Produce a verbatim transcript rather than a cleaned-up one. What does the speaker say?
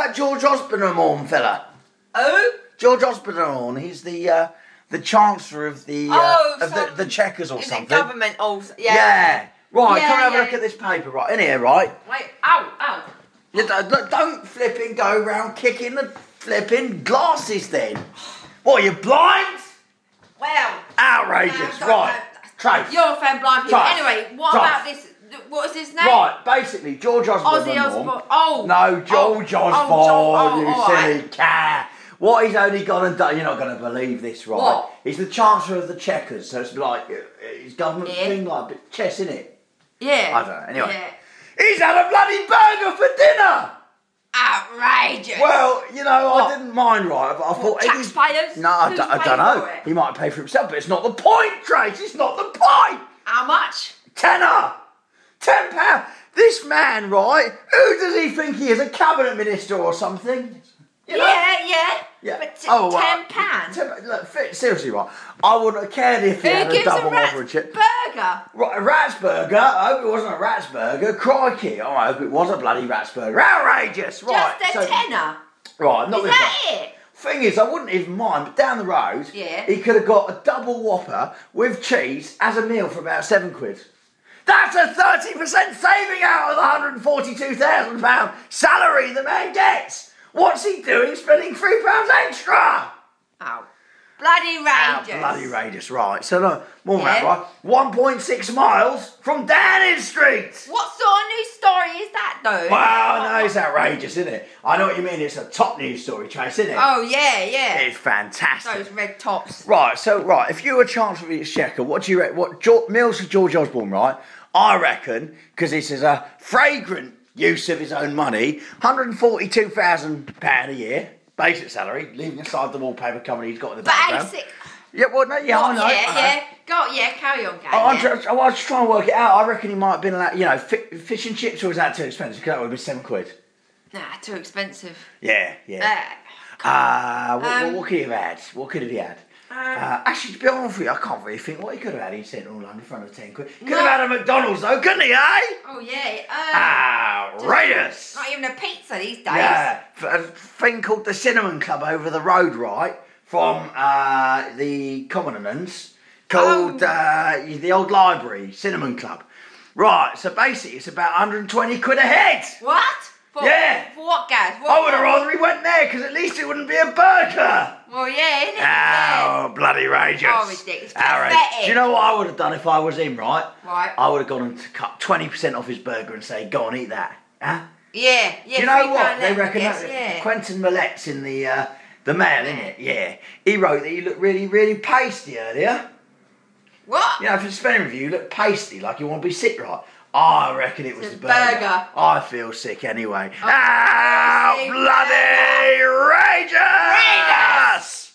that George Osborne fella? Who? George Osborne. He's the uh, the Chancellor of the uh, Oh, of the, the Checkers or Is something. it government? Oh, yeah. Yeah. Right, Yeah, come and have a yeah. look at this paper, right? In here, right? Wait, ow, ow. You don't, look, don't flipping go round kicking the flipping glasses then. What, are you blind? Well. Outrageous. No, right. no. Trace. You're a fan blind people. Trace. Anyway, what Trace. about this? What is his name? Right, basically, George Osborne. Ozzy Osbourne. Oh. No, George oh. Osborne, Oh, you oh, silly right. cat. What he's only gone and done, you're not going to believe this, right? What? He's the Chancellor of the Checkers, so it's like, uh, his government Yeah. thing, like a bit chess, innit? Yeah. I don't know, anyway. Yeah. He's had a bloody burger for dinner! Outrageous. Well, you know, What? I didn't mind, right? But I thought... What, he's- taxpayers? No, I Who's don't, I paying don't know. for it? He might pay for himself, but it's not the point, Trace. It's not the point. How much? Tenner! Ten pounds! This man, right? Who does he think he is? A cabinet minister or something? You know? Yeah, yeah. Yeah. But t- Oh, uh, ten pounds. ten- Look, fi- seriously, right? I wouldn't have cared if he Who had a gives a double rat's offer and shit. burger? Right, a rat's burger. I hope it wasn't a rat's burger. Crikey! Oh, I hope it was a bloody rat's burger. Outrageous! Right. Just a so- tenner. Right, not Is this that one. it? Thing is, I wouldn't even mind, but down the road, Yeah. he could have got a double whopper with cheese as a meal for about seven quid. That's a thirty percent saving out of the one hundred forty-two thousand pounds salary the man gets. What's he doing spending three pounds extra? Oh. Bloody Ah, rages. bloody radius, right. So, no, more than Yeah. that, right? one point six miles from Downing Street. What sort of news story is that, though? Wow, no, it's outrageous, isn't it? I know what you mean. It's a top news story, Trace, isn't it? Oh, yeah, yeah. It's fantastic. Those red tops. Right, so, right, if you were Chancellor of the Exchequer, what do you reckon? What, George, Mills for George Osborne, right? I reckon, because this is a fragrant use of his own money, one hundred forty-two thousand pounds a year, basic salary, leaving aside the wallpaper company he's got in the background. Basic. Yeah, well, no, yeah, Oh, I know. yeah, I know. yeah. Go, yeah, carry on, Gay. I, I'm yeah. just, I was just trying to work it out. I reckon he might have been like, you know, fi- fish and chips, or was that too expensive? Because that would be seven quid. Nah, too expensive. Yeah, yeah. Uh, Ah, what, Um, what, what could he have had? What could have he had? Um, uh, actually, to be honest with you, I can't really think what he could have had in Central London in front of ten quid. Could No. have had a McDonald's though, couldn't he, eh? oh, yeah. Um, Outrageous! Not even a pizza these days. Yeah, a thing called the Cinnamon Club over the road, right, from uh, the Commoners, called Oh. uh, the old library, Cinnamon Club. Right, so basically it's about one hundred twenty quid a head. What? For, Yeah. For what, Gaz? What, I would have rather he went there, because at least it wouldn't be a burger. Well, yeah, innit? Oh, Yeah. bloody rageous. Oh, ridiculous. Outrageous. Pathetic. Do you know what I would have done if I was him, right? Right. I would have gone and cut twenty percent off his burger and say, go on, eat that. Huh? Yeah, yeah. Do you know three what? pound They left, I reckon guess, that yeah. Quentin Millet's in the uh, the Mail, isn't it? Yeah. He wrote that you look really, really pasty earlier. What? You know, for the spelling review, you look pasty, like you want to be sick, right? I reckon it was It's the a burger. burger. I feel sick anyway. Oh, Ah, sick. bloody rageous! Rageous!